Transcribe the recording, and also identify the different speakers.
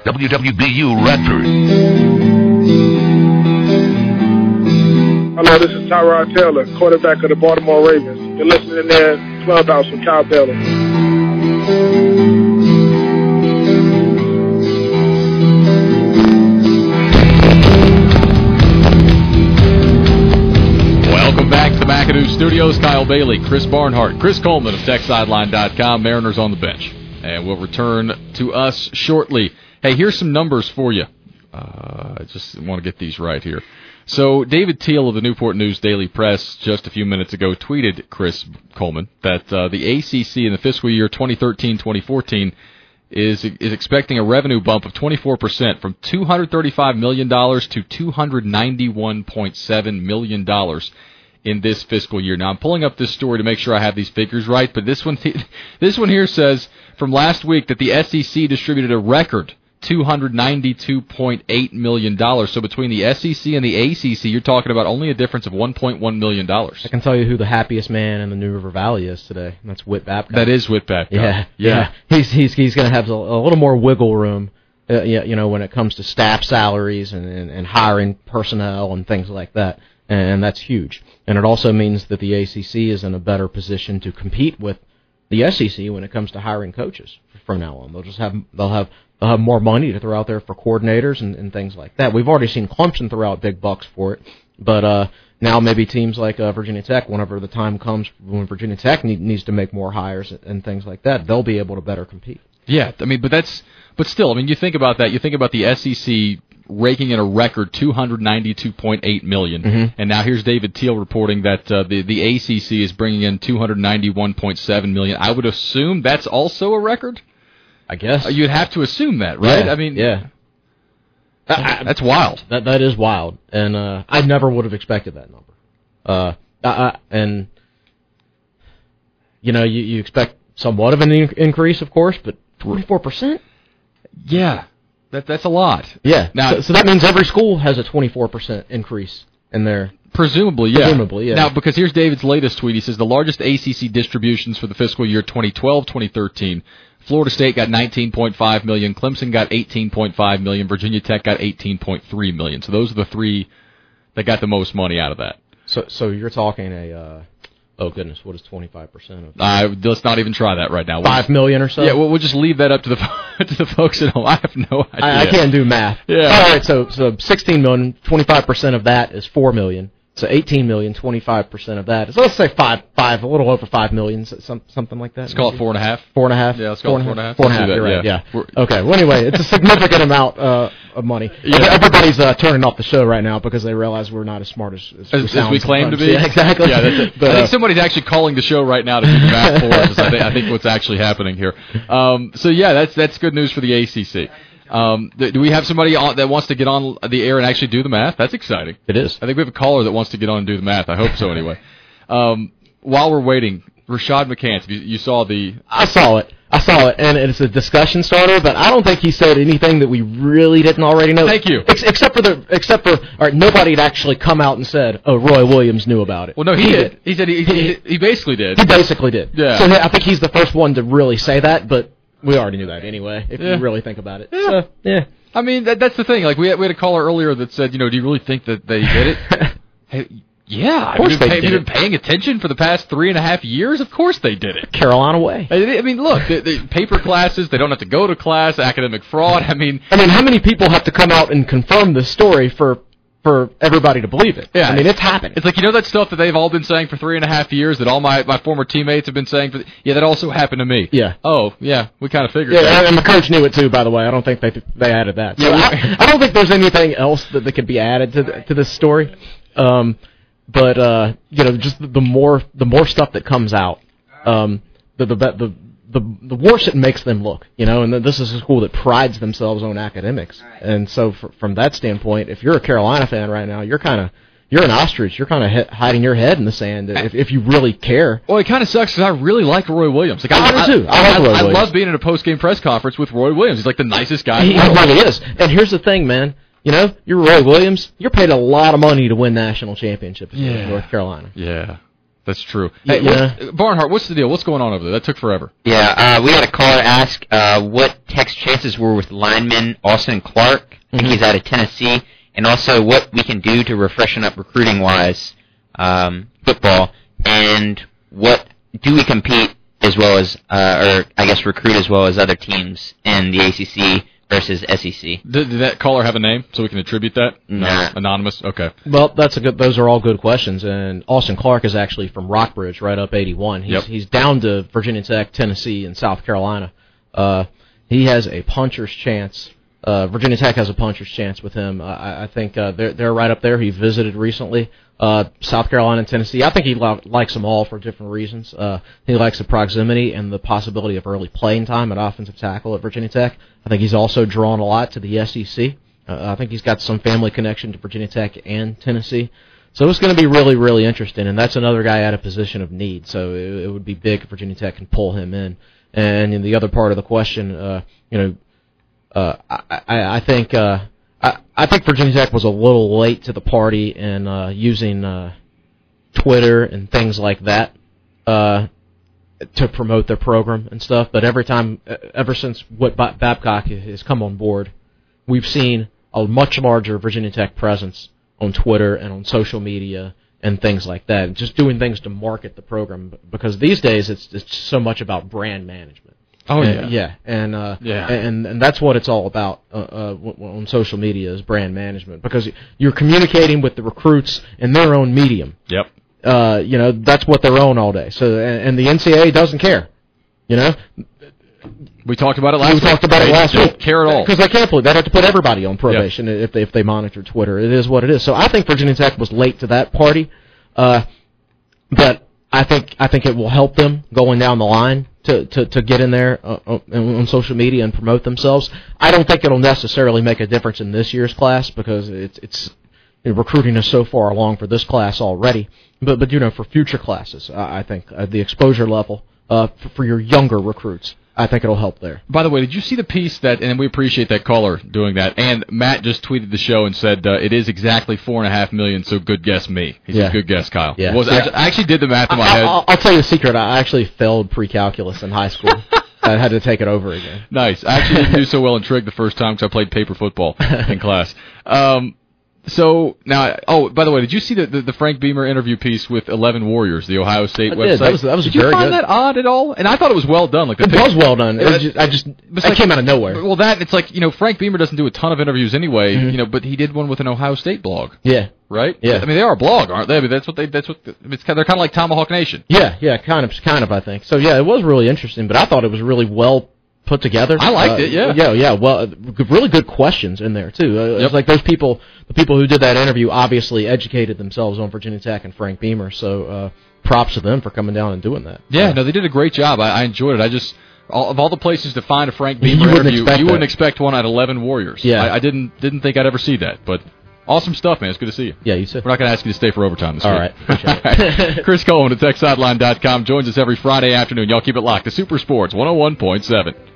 Speaker 1: WWBU Radford.
Speaker 2: Hello, this is Tyrod Taylor, quarterback of the Baltimore Ravens. You're listening there to Clubhouse with Kyle Bailey.
Speaker 3: Welcome back to the McAdoo Studios. Kyle Bailey, Chris Barnhart, Chris Coleman of TechSideline.com. Mariners on the bench. And we'll return to us shortly. Hey, here's some numbers for you. I just want to get these right here. So David Teal of the Newport News Daily Press just a few minutes ago tweeted, Chris Coleman, that the ACC in the fiscal year 2013-2014 is expecting a revenue bump of 24% from $235 million to $291.7 million in this fiscal year. Now, I'm pulling up this story to make sure I have these figures right, but this one here says from last week that the SEC distributed a record $292.8 million. So between the SEC and the ACC, you're talking about only a difference of $1.1 million. I
Speaker 4: can tell you who the happiest man in the New River Valley is today. That's Whit Babcock.
Speaker 3: That is Whit Babcock.
Speaker 4: Yeah. He's going to have a little more wiggle room, when it comes to staff salaries and hiring personnel and things like that. And that's huge. And it also means that the ACC is in a better position to compete with the SEC when it comes to hiring coaches from now on. They'll have more money to throw out there for coordinators and things like that. We've already seen Clemson throw out big bucks for it, but now maybe teams like Virginia Tech, whenever the time comes when Virginia Tech needs to make more hires and things like that, they'll be able to better compete.
Speaker 3: Yeah, I mean, but still, you think about that. You think about the SEC raking in a record $292.8 million, and now here's David Teal reporting that the ACC is bringing in $291.7 million. I would assume that's also a record.
Speaker 4: I guess
Speaker 3: you'd have to assume that, right?
Speaker 4: Yeah.
Speaker 3: That's wild.
Speaker 4: That is wild, and I never would have expected that number. And you expect somewhat of an increase, of course, but 24%.
Speaker 3: Yeah, that's a lot.
Speaker 4: Yeah. Now, so that means every school has a 24% increase in their.
Speaker 3: Presumably, yeah.
Speaker 4: Now,
Speaker 3: because here's David's latest tweet. He says the largest ACC distributions for the fiscal year 2012-2013. Florida State got $19.5 million, Clemson got $18.5 million, Virginia Tech got $18.3 million. So those are the three that got the most money out of that.
Speaker 4: So you're talking oh goodness, what is 25% of that?
Speaker 3: Let's not even try that right now.
Speaker 4: $5 million or so?
Speaker 3: Yeah, we'll just leave that up to the folks at home. I have no idea.
Speaker 4: I can't do math.
Speaker 3: Yeah.
Speaker 4: All right, so $16 million, 25% of that is $4 million. So $18 million, 25% of that. So let's say five, a little over $5 million, something like that.
Speaker 3: Let's call it 4.5.
Speaker 4: 4.5.
Speaker 3: Yeah, let's call it 4.5.
Speaker 4: 4.5. You're right. Yeah. Okay. Well, anyway, it's a significant amount of money. Yeah. Everybody's turning off the show right now because they realize we're not as smart as
Speaker 3: we claim to be.
Speaker 4: Yeah, exactly.
Speaker 3: Yeah, that's it. But, I think somebody's actually calling the show right now to do the math for us. I think what's actually happening here. So yeah, that's good news for the ACC. Do we have somebody that wants to get on the air and actually do the math? That's exciting.
Speaker 4: It is.
Speaker 3: I think we have a caller that wants to get on and do the math. I hope so anyway. While we're waiting, Rashad McCants, you saw the...
Speaker 4: I saw it, and it's a discussion starter, but I don't think he said anything that we really didn't already know.
Speaker 3: Thank you.
Speaker 4: Except for nobody had actually come out and said, oh, Roy Williams knew about it.
Speaker 3: Well, no, he did. He said he basically did.
Speaker 4: He basically did.
Speaker 3: Yeah.
Speaker 4: So I think he's the first one to really say that, but... We already knew that anyway, if you really think about it.
Speaker 3: Yeah.
Speaker 4: So, yeah.
Speaker 3: I mean, that's the thing. Like, we had a caller earlier that said, do you really think that they did it? Hey, yeah.
Speaker 4: Of course they did.
Speaker 3: Have you been paying attention for the past 3.5 years? Of course they did it.
Speaker 4: Carolina way.
Speaker 3: I mean, look, the paper classes, they don't have to go to class, academic fraud. I mean,
Speaker 4: how many people have to come out and confirm this story for everybody to believe it?
Speaker 3: Yeah.
Speaker 4: I mean, it's happening.
Speaker 3: It's like, that stuff that they've all been saying for 3.5 years that all my former teammates have been saying that also happened to me.
Speaker 4: Yeah.
Speaker 3: Oh, yeah, we kind of figured
Speaker 4: that.
Speaker 3: Yeah,
Speaker 4: and the coach knew it too, by the way. I don't think they added that. So I don't think there's anything else that could be added to this story. But just the more stuff that comes out, the worse it makes them look, and this is a school that prides themselves on academics. And so from that standpoint, if you're a Carolina fan right now, you're an ostrich. You're kind of hiding your head in the sand if you really care.
Speaker 3: Well, it kind of sucks because I really like Roy Williams. Like,
Speaker 4: I do too.
Speaker 3: I love being in a post-game press conference with Roy Williams. He's like the nicest guy.
Speaker 4: He really is. And here's the thing, man. You're Roy Williams. You're paid a lot of money to win national championships in North Carolina.
Speaker 3: Yeah. That's true. Hey, Barnhart, what's the deal? What's going on over there? That took forever.
Speaker 1: Yeah, we had a caller ask what Tech's chances were with lineman Austin Clark. I think he's out of Tennessee. And also what we can do to refreshen up recruiting-wise football. And what do we compete as well as, or I guess recruit as well as other teams in the ACC versus SEC.
Speaker 3: Did that caller have a name so we can attribute that?
Speaker 1: Nah.
Speaker 3: No, anonymous? Okay.
Speaker 4: Well, those are all good questions, and Austin Clark is actually from Rockbridge, right up 81. He's down to Virginia Tech, Tennessee, and South Carolina. He has a puncher's chance. Virginia Tech has a puncher's chance with him. I think they're right up there. He visited recently. South Carolina and Tennessee. I think he likes them all for different reasons. He likes the proximity and the possibility of early playing time at offensive tackle at Virginia Tech. I think he's also drawn a lot to the SEC. I think he's got some family connection to Virginia Tech and Tennessee. So it's going to be really, really interesting, and that's another guy at a position of need. So it would be big if Virginia Tech can pull him in. And in the other part of the question, I think Virginia Tech was a little late to the party in using Twitter and things like that to promote their program and stuff. But ever since Babcock has come on board, we've seen a much larger Virginia Tech presence on Twitter and on social media and things like that. Just doing things to market the program, because these days it's so much about brand management.
Speaker 3: Oh,
Speaker 4: and that's what it's all about on social media, is brand management, because you're communicating with the recruits in their own medium.
Speaker 3: Yep.
Speaker 4: That's what they're on all day. So and the NCAA doesn't care.
Speaker 3: We talked about it last week.
Speaker 4: We talked about it last week.
Speaker 3: Don't care at all.
Speaker 4: Because they can't believe they'd have to put everybody on probation if they monitor Twitter. It is what it is. So I think Virginia Tech was late to that party, but I think it will help them going down the line to get in there on social media and promote themselves. I don't think it'll necessarily make a difference in this year's class, because it's recruiting is so far along for this class already. But for future classes, I think the exposure level for your younger recruits, I think it'll help there.
Speaker 3: By the way, did you see the piece and we appreciate that caller doing that, and Matt just tweeted the show and said it is exactly $4.5 million, so good guess me. He said, good guess, Kyle.
Speaker 4: Yeah.
Speaker 3: I actually did the math in my head.
Speaker 4: I'll tell you the secret. I actually failed pre-calculus in high school. I had to take it over again.
Speaker 3: Nice. I actually didn't do so well in trig the first time because I played paper football in class. So now, by the way, did you see the Frank Beamer interview piece with 11 Warriors, the Ohio State website?
Speaker 4: That was
Speaker 3: did
Speaker 4: very good.
Speaker 3: Did you find that odd at all? And I thought it was well done.
Speaker 4: It was well done. It came out of nowhere.
Speaker 3: Well, it's like, Frank Beamer doesn't do a ton of interviews anyway, but he did one with an Ohio State blog.
Speaker 4: Yeah.
Speaker 3: Right?
Speaker 4: Yeah.
Speaker 3: I mean, they are a blog, aren't they? I mean, they're kind of like Tomahawk Nation.
Speaker 4: Yeah, kind of, I think. So yeah, it was really interesting, but I thought it was really well put together.
Speaker 3: I liked it, yeah.
Speaker 4: Yeah. Well, really good questions in there too. It's like the people who did that interview obviously educated themselves on Virginia Tech and Frank Beamer. So props to them for coming down and doing that.
Speaker 3: Yeah, no, they did a great job. I enjoyed it. Of all the places to find a Frank Beamer interview, you wouldn't expect one at 11 Warriors.
Speaker 4: Yeah,
Speaker 3: I didn't think I'd ever see that, but. Awesome stuff, man. It's good to see you.
Speaker 4: Yeah, you too.
Speaker 3: We're not going to ask you to stay for overtime this week.
Speaker 4: All right. Appreciate it.
Speaker 3: Chris Coleman at TechSideline.com joins us every Friday afternoon. Y'all keep it locked to Super Sports 101.7.